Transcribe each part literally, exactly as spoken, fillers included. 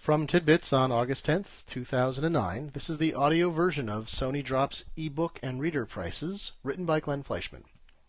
From Tidbits on August tenth, two thousand nine, this is the audio version of Sony Drops ebook and reader prices, written by Glenn Fleischman.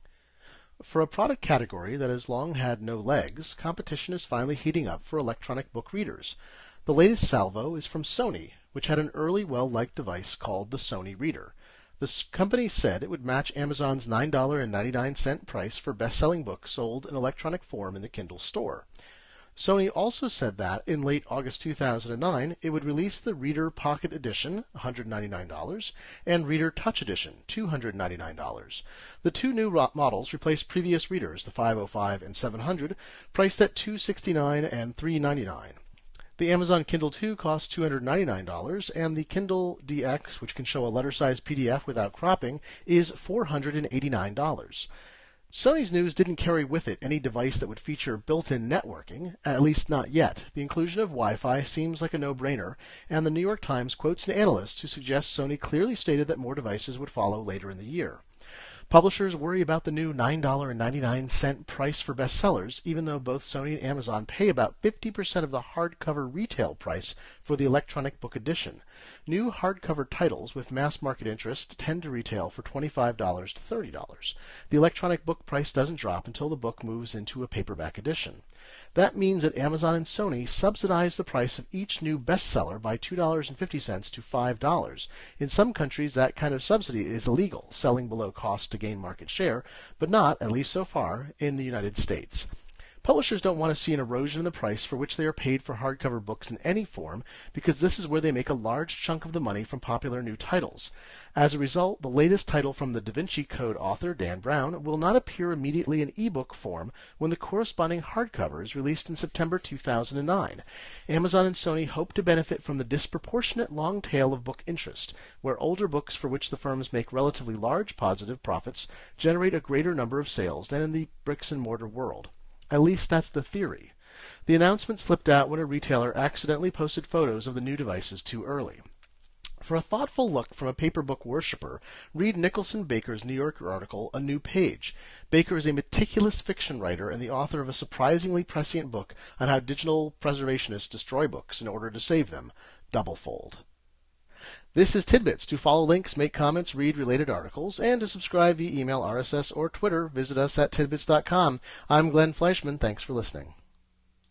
For a product category that has long had no legs, competition is finally heating up for electronic book readers. The latest salvo is from Sony, which had an early well-liked device called the Sony Reader. The company said it would match Amazon's nine dollars and ninety-nine cents price for best-selling books sold in electronic form in the Kindle store. Sony also said that, in late August two thousand nine, it would release the Reader Pocket Edition, one hundred ninety-nine dollars, and Reader Touch Edition, two hundred ninety-nine dollars. The two new models replace previous readers, the five oh five and seven hundred, priced at two hundred sixty-nine dollars and three hundred ninety-nine dollars. The Amazon Kindle two costs two hundred ninety-nine dollars, and the Kindle D X, which can show a letter-sized P D F without cropping, is four hundred eighty-nine dollars. Sony's news didn't carry with it any device that would feature built-in networking, at least not yet. The inclusion of Wi-Fi seems like a no-brainer, and the New York Times quotes an analyst who suggests Sony clearly stated that more devices would follow later in the year. Publishers worry about the new nine dollars and ninety-nine cents price for bestsellers, even though both Sony and Amazon pay about fifty percent of the hardcover retail price for the electronic book edition. New hardcover titles with mass market interest tend to retail for twenty-five dollars to thirty dollars. The electronic book price doesn't drop until the book moves into a paperback edition. That means that Amazon and Sony subsidize the price of each new bestseller by two dollars and fifty cents to five dollars. In some countries, that kind of subsidy is illegal, selling below cost to gain market share, but not, at least so far, in the United States. Publishers don't want to see an erosion in the price for which they are paid for hardcover books in any form, because this is where they make a large chunk of the money from popular new titles. As a result, the latest title from the Da Vinci Code author, Dan Brown, will not appear immediately in ebook form when the corresponding hardcover is released in September two thousand nine. Amazon and Sony hope to benefit from the disproportionate long tail of book interest, where older books for which the firms make relatively large positive profits generate a greater number of sales than in the bricks-and-mortar world. At least that's the theory. The announcement slipped out when a retailer accidentally posted photos of the new devices too early. For a thoughtful look from a paper book worshiper, read Nicholson Baker's New Yorker article, A New Page. Baker is a meticulous fiction writer and the author of a surprisingly prescient book on how digital preservationists destroy books in order to save them, Doublefold. This is Tidbits. To follow links, make comments, read related articles, and to subscribe via email, R S S, or Twitter, visit us at tidbits dot com. I'm Glenn Fleischman. Thanks for listening.